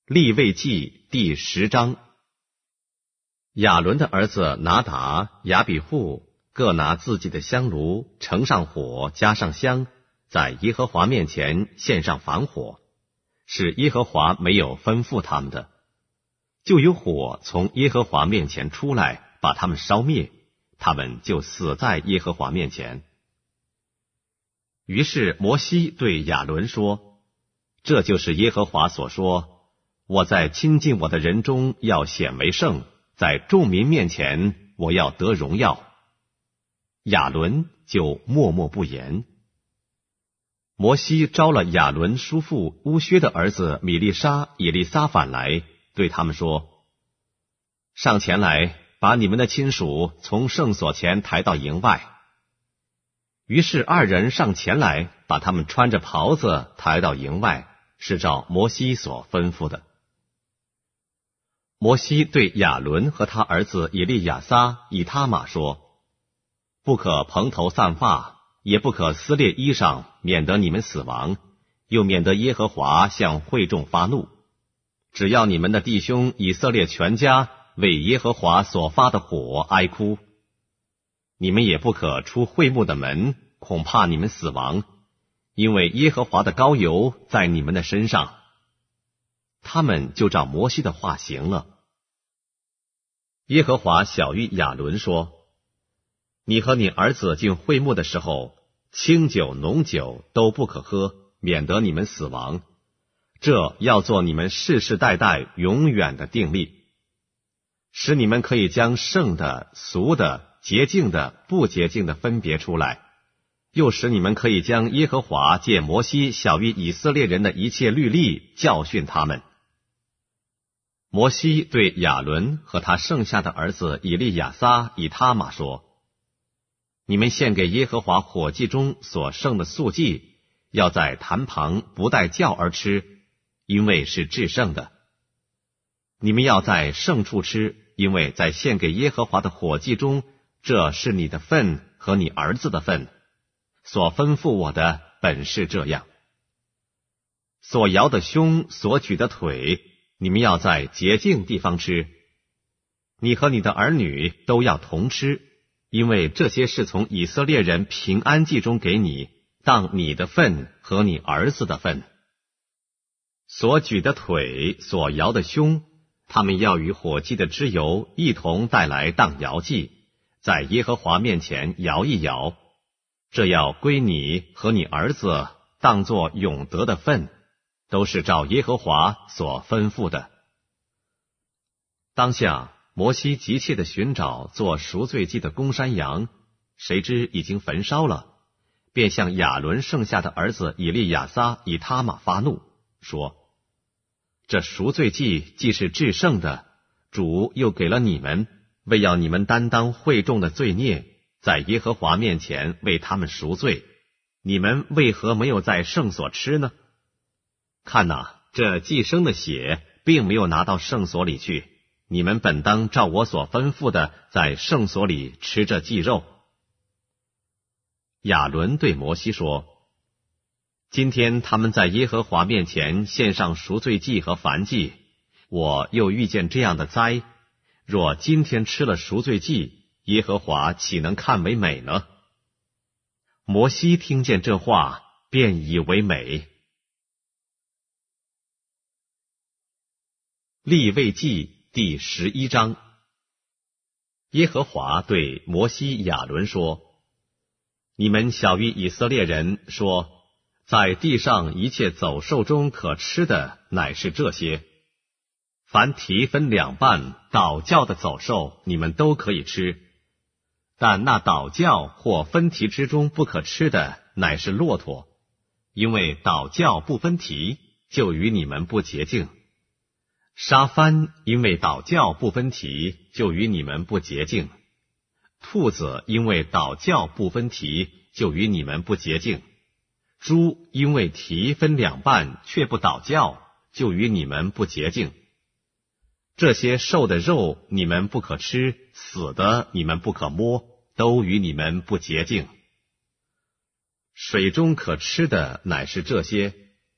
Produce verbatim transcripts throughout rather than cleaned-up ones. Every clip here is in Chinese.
利未记第十章。亚伦的儿子拿达、亚比户各拿自己的香炉，盛上火，加上香，在耶和华面前献上燔火，是耶和华没有吩咐他们的。就有火从耶和华面前出来，把他们烧灭，他们就死在耶和华面前。于是摩西对亚伦说：这就是耶和华所说，我在亲近我的人中要显为圣，在众民面前我要得荣耀。亚伦就默默不言。摩西招了亚伦叔父乌薛的儿子米利沙、以利撒反来，对他们说：上前来，把你们的亲属从圣所前抬到营外。于是二人上前来，把他们穿着袍子抬到营外，是照摩西所吩咐的。摩西对亚伦和他儿子以利亚撒、以他玛说：不可蓬头散发，也不可撕裂衣裳，免得你们死亡，又免得耶和华向会众发怒。只要你们的弟兄以色列全家为耶和华所发的火哀哭。你们也不可出会幕的门，恐怕你们死亡，因为耶和华的膏油在你们的身上。他们就照摩西的话行了。耶和华晓谕亚伦说：你和你儿子进会幕的时候，清酒浓酒都不可喝，免得你们死亡。这要做你们世世代代永远的定例，使你们可以将圣的、俗的、洁净的、不洁净的分别出来，又使你们可以将耶和华借摩西晓谕以色列人的一切律例教训他们。摩西对亚伦和他剩下的儿子以利亚撒、以他玛说：你们献给耶和华火祭中所剩的素祭，要在坛旁不带酵而吃，因为是至圣的。你们要在圣处吃，因为在献给耶和华的火祭中，这是你的份和你儿子的份。所吩咐我的本是这样。所摇的胸，所举的腿，你们要在洁净地方吃。你和你的儿女都要同吃，因为这些是从以色列人平安祭中给你，当你的份和你儿子的份。所举的腿，所摇的胸，他们要与火祭的脂油一同带来当摇祭，在耶和华面前摇一摇，这要归你和你儿子当作永得的份，都是照耶和华所吩咐的。当下摩西急切地寻找做赎罪祭的公山羊，谁知已经焚烧了，便向亚伦剩下的儿子以利亚撒、以他玛发怒，说：这赎罪祭既是至圣的，主又给了你们，为要你们担当会众的罪孽，在耶和华面前为他们赎罪，你们为何没有在圣所吃呢？看哪，这祭牲的血并没有拿到圣所里去，你们本当照我所吩咐的，在圣所里吃这祭肉。亚伦对摩西说：今天他们在耶和华面前献上赎罪祭和燔祭，我又遇见这样的灾，若今天吃了赎罪祭，耶和华岂能看为美呢？摩西听见这话，便以为美。利未记第十一章。耶和华对摩西、亚伦说：你们晓谕以色列人说，在地上一切走兽中可吃的，乃是这些。凡蹄分两半倒教的走兽，你们都可以吃，但那倒教或分蹄之中不可吃的，乃是骆驼，因为倒教不分蹄，就与你们不洁净。沙番因为倒教不分蹄，就与你们不洁净。兔子因为倒教不分蹄，就与你们不洁净。猪因为蹄分两半却不倒教，就与你们不洁净。这些瘦的肉你们不可吃，死的你们不可摸，都与你们不洁净。水中可吃的乃是这些：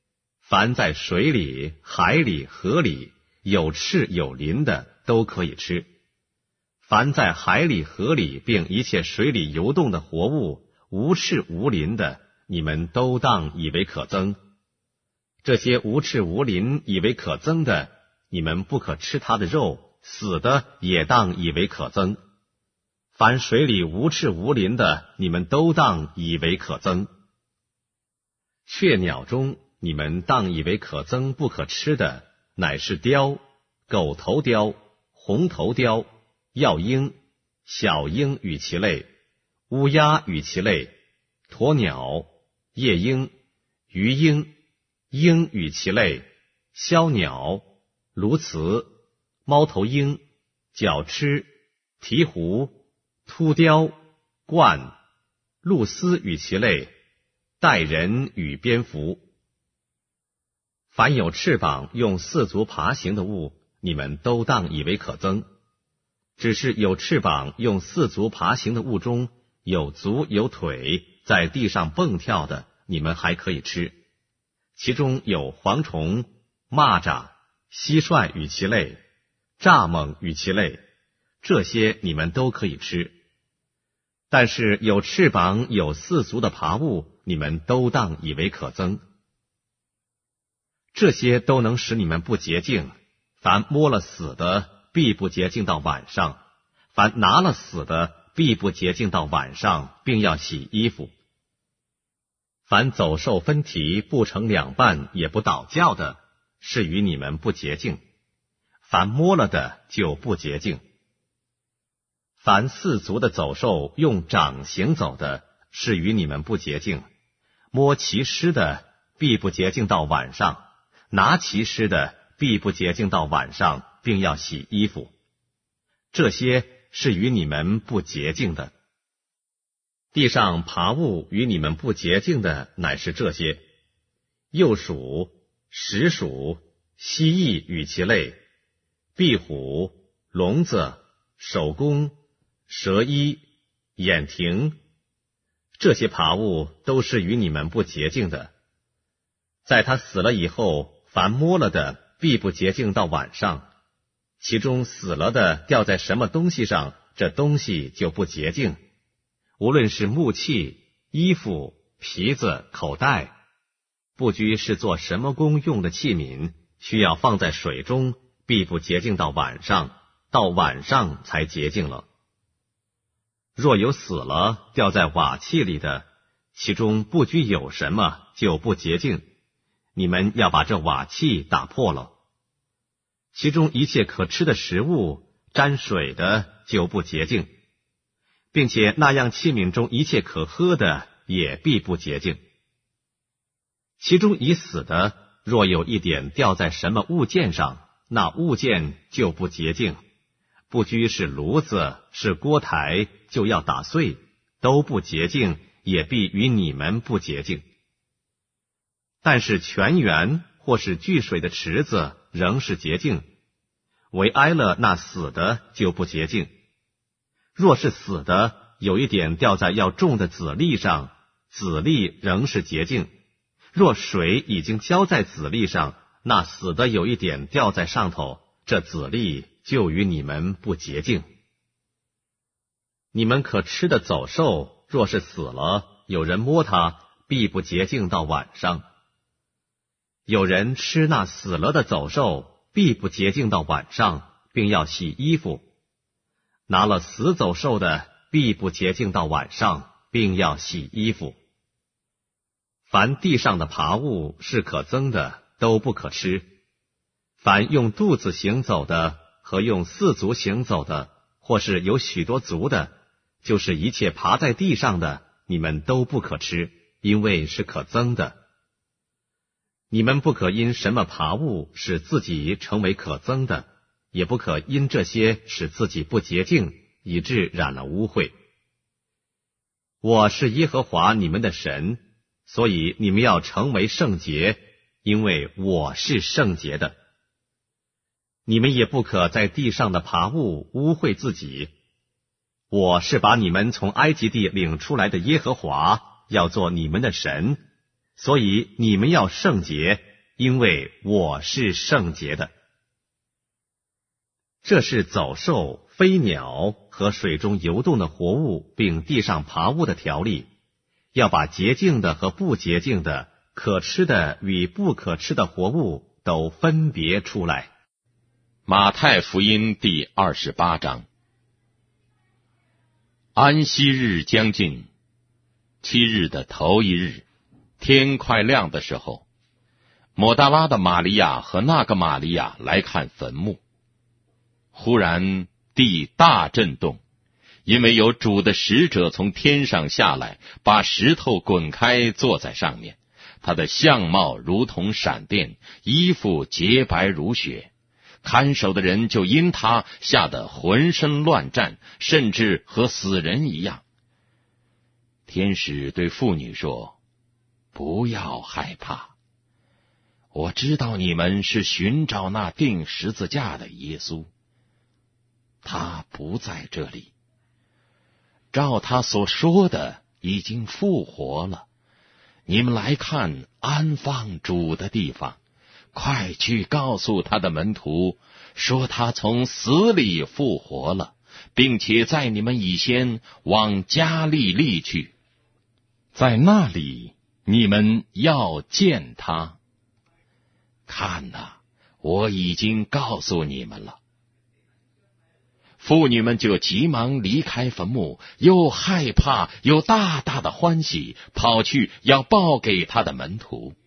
凡在水里、海里、河里有翅有鳞的都可以吃。凡在海里、河里并一切水里游动的活物，无翅无鳞的，你们都当以为可憎。这些无翅无鳞以为可憎的，你们不可吃它的肉，死的也当以为可憎。凡水里无翅无鳞的，你们都当以为可憎。雀鸟中，你们当以为可憎不可吃的，乃是雕、狗头雕、红头雕、药鹰、小鹰与其类、乌鸦与其类、鸵鸟、夜鹰、鱼鹰、鹰与其类、枭鸟、鸬鹚、猫头鹰、角鸱、鹈鹕、秃雕、鹳、鹭鸶与其类、带人与蝙蝠。凡有翅膀用四足爬行的物，你们都当以为可憎。只是有翅膀用四足爬行的物中，有足有腿在地上蹦跳的，你们还可以吃。其中有蝗虫、蚂蚱、蟋蟀与其类、蚱蜢与其类，这些你们都可以吃。但是有翅膀有四足的爬物，你们都当以为可憎。这些都能使你们不洁净。凡摸了死的，必不洁净到晚上；凡拿了死的，必不洁净到晚上，并要洗衣服。凡走兽分蹄不成两半也不倒教的，是与你们不洁净；凡摸了的就不洁净。凡四足的走兽用掌行走的，是与你们不洁净；摸其尸的，必不洁净到晚上；拿其尸的，必不洁净到晚上，并要洗衣服。这些是与你们不洁净的。地上爬物与你们不洁净的，乃是这些：鼬鼠、石鼠、蜥蜴与其类、壁虎、聋子、守宫、蛇衣、眼蜓。这些爬物都是与你们不洁净的。在他死了以后，凡摸了的，必不洁净到晚上。其中死了的掉在什么东西上，这东西就不洁净。无论是木器、衣服、皮子、口袋，不拘是做什么功用的器皿，需要放在水中，必不洁净到晚上，到晚上才洁净了。若有死了掉在瓦器里的，其中不拘有什么，就不洁净。你们要把这瓦器打破了。其中一切可吃的食物沾水的就不洁净，并且那样器皿中一切可喝的也必不洁净。其中已死的，若有一点掉在什么物件上，那物件就不洁净，不拘是炉子是锅台，就要打碎，都不洁净，也必与你们不洁净。但是泉源或是聚水的池子仍是洁净，唯挨了那死的就不洁净。若是死的有一点掉在要种的籽粒上，籽粒仍是洁净；若水已经浇在籽粒上，那死的有一点掉在上头，这籽粒就与你们不洁净。你们可吃的走兽，若是死了，有人摸它，必不洁净到晚上。有人吃那死了的走兽，必不洁净到晚上，并要洗衣服。拿了死走兽的，必不洁净到晚上，并要洗衣服。凡地上的爬物是可憎的，都不可吃。凡用肚子行走的和用四足行走的，或是有许多足的，就是一切爬在地上的，你们都不可吃，因为是可憎的。你们不可因什么爬物使自己成为可憎的，也不可因这些使自己不洁净，以致染了污秽。我是耶和华你们的神，所以你们要成为圣洁，因为我是圣洁的。你们也不可在地上的爬物污秽自己。我是把你们从埃及地领出来的耶和华，要做你们的神，所以你们要圣洁， 因为我是圣洁的。这是走兽、飞鸟和水中游动的活物，并地上爬物的条例，要把洁净的和不洁净的、可吃的与不可吃的活物都分别出来。 马太福音第二十八章。安息日将近，七日的头一日，天快亮的时候，抹大拉的玛利亚和那个玛利亚来看坟墓。忽然地大震动，因为有主的使者从天上下来，把石头滚开，坐在上面。他的相貌如同闪电，衣服洁白如雪。看守的人就因他吓得浑身乱战，甚至和死人一样。天使对妇女说：不要害怕，我知道你们是寻找那钉十字架的耶稣，他不在这里，照他所说的已经复活了。你们来看安放主的地方，快去告诉他的门徒，说他从死里复活了，并且在你们以先往加利利去，在那里你们要见他。看哪，我已经告诉你们了。妇女们就急忙离开坟墓，又害怕又大大的欢喜，跑去要报给他的门徒。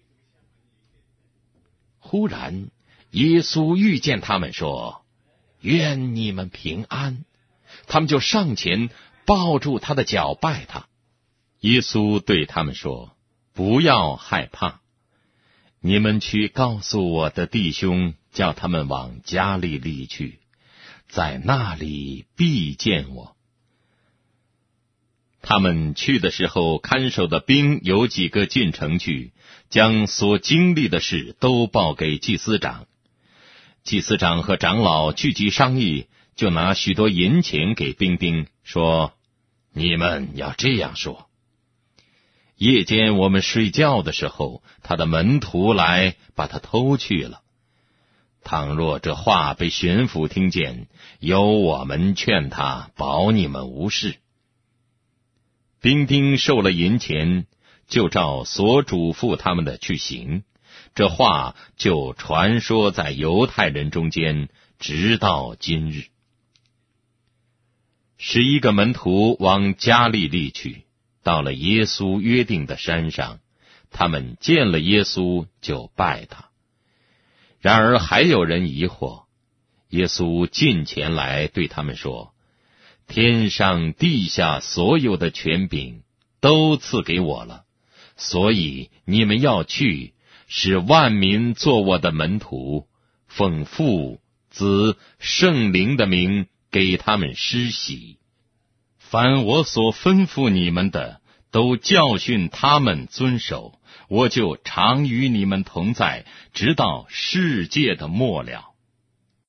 忽然耶稣遇见他们，说：愿你们平安。他们就上前抱住他的脚拜他。耶稣对他们说：不要害怕，你们去告诉我的弟兄，叫他们往加利利去，在那里必见我。他们去的时候，看守的兵有几个进城去，将所经历的事都报给祭司长。祭司长和长老聚集商议，就拿许多银钱给兵丁，说：你们要这样说，夜间我们睡觉的时候，他的门徒来把他偷去了。倘若这话被巡抚听见，由我们劝他，保你们无事。兵丁受了银钱，就照所嘱咐他们的去行，这话就传说在犹太人中间，直到今日。十一个门徒往加利利去，到了耶稣约定的山上，他们见了耶稣，就拜他。然而还有人疑惑，耶稣近前来对他们说：天上地下所有的权柄都赐给我了，所以你们要去，使万民做我的门徒，奉父、子、圣灵的名给他们施洗。凡我所吩咐你们的，都教训他们遵守，我就常与你们同在，直到世界的末了。